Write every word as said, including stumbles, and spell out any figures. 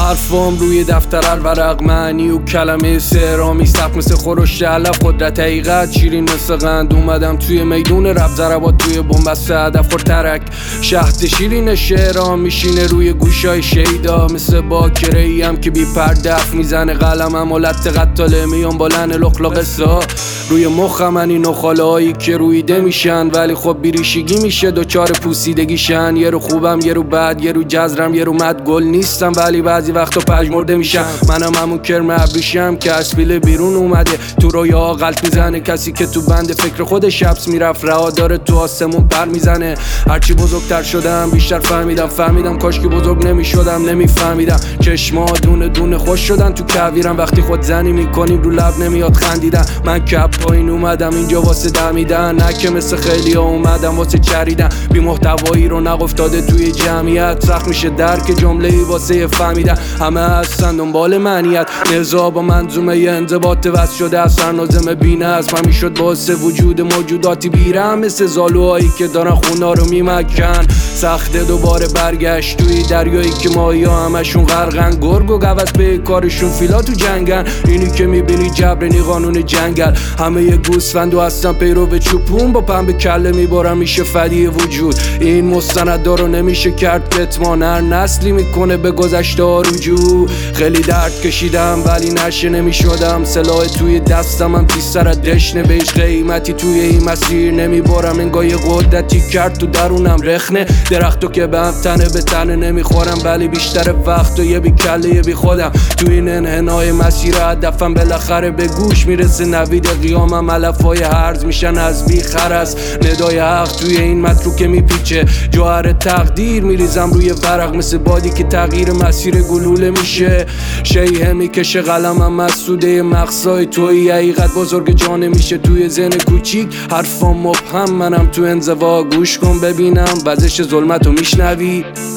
حرفام روی دفتر الورق، معنی و کلمه سهرامی سخت مثل خورشت علف، قدرت حقیقت شیرین مثل قند. اومدم توی میدون رب ضربات توی بنبست هدف خور ترک، شهد شیرین شعرام میشینه روی گوشای شیدا، مثل باکره ایم که بی پردف میزنه قلمم و لط قتاله میام بلند لخلا قصه روی مخم. این نخاله هایی که رویده میشن ولی خب بیریشگی میشه دوچار پوسیدگیشن. یه رو خوبم یه رو بد، یه رو جزرم یه رو مد، گل نیستم ولی بعضی وقتا پژمرده میشم. منم همون کرم ابریشم که از پیله بیرون اومده تو رویا غلط میزنه. کسی که تو بند فکر خودش حبس میرفت رها داره تو آسمون پر میزنه. هرچی بزرگتر شدم بیشتر فهمیدم فهمیدم کاش که بزرگ نمیشدم نمیفهمیدم. چشما دونه دونه خوش شدن تو کویرم، وقتی خود زنی میکنیم رو لب نمیاد خندیدن. من که پایین اومدم اینجا واسه دمیدن، نه که مثل خیلی ها اومدم واسه چریدن. بی محتوایی رو نگفتاده توی جمعیت، سخت میشه درک جمله‌ای واسه فهمیدن. همه هستن دنبال معنیت، نزا با منظومه ی انضباط وصل شده از سرنازم بینه است. من میشد باعث وجود موجوداتی بیرم مثل زالوهایی که دارن خونا رو میمکن. سخته دوباره برگشت توی دریایی که ماهی ها همشون غرقن، گرگ و گوز به کارشون فیلا تو جنگن. اینی که میبینی جبرنی قانون جنگل، همه یه گوسفند و هستن پیرو به چوپون، با پنبه کله میبارم میشه فدی وجود. این مستندا رو نمیشه کرد کتمان، هر نسلی میکنه به گذشته ها رجوع. خیلی درد کشیدم ولی نشه نمیشدم، سلاح توی دستم هم پیستر از دشنه. بهش قیمتی توی این مسیر نمیبارم، انگاه یه قدرتی کرد تو درونم رخنه. درختو که به هم تنه به تنه نمیخورم، ولی بیشتر وقت و یه بی کله یه بی خودم. توی این انحنای مسیر هدفم بالاخره به گوش میرسه. نوید قیامم علفای هرز میشن از بی خرس، ندای حق توی این متروکه میپیچه. جوهر تقدیر میریزم روی ورق مثل بادی که تغییر مسیر گلوله میشه. شیهه میکشه قلمم از سوده مقصای توی حقیقت بزرگ جانه میشه توی ذهن کوچیک. حرفام مبهم منم تو انزوا، گوش کن ببینم وزش ظلمتو میشنوی.